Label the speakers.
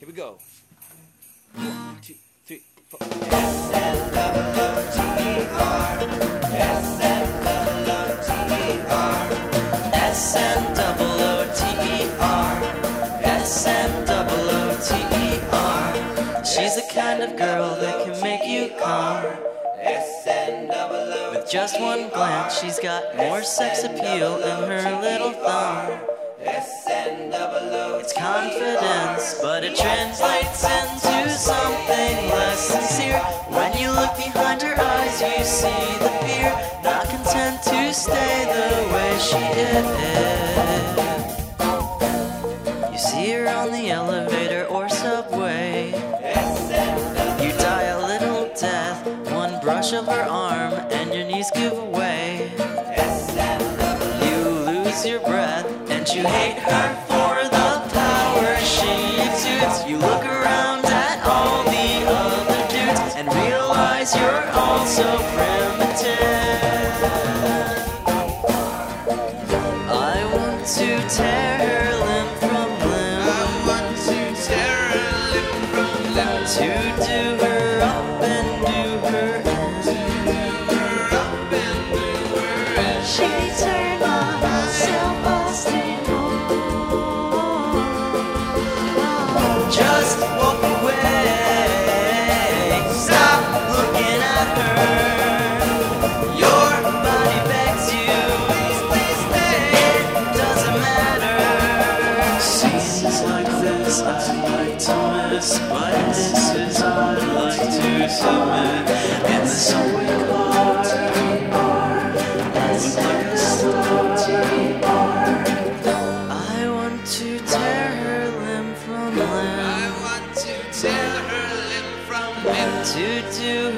Speaker 1: we go. 1, 2, 3, 4.
Speaker 2: S-N-O-O-T-E-R, S-N-O-O-T-E-R, S-N-O-O-T-E-R, S-N-O-O-T-E-R. She's the kind of girl that can make you calm. S-N-O-O-T-E-R. With just one glance, she's got more sex appeal in her little thumb. It's confidence, but it translates into something less sincere. When you look behind her eyes, you see the fear. Not content to stay the way she is. You see her on the elevator or subway. You die a little death, one brush of her arm, and your knees give away. You lose your breath, and you hate her for the power she exudes. You look around at all the other dudes and realize you're all so primitive. I want to tear her limb from limb. I want to tear her limb from limb. To do her up and do her in. To do her up and do her in. She turned my self-esteem on. Just walk away. Stop looking at her. Your body begs you. Please, please stay. It doesn't matter. Scenes like this I like to miss, but this is I'd like to submit. In the subway car, look like a star. I want to tear her limb from limb. I want to tear her limb from limb. To do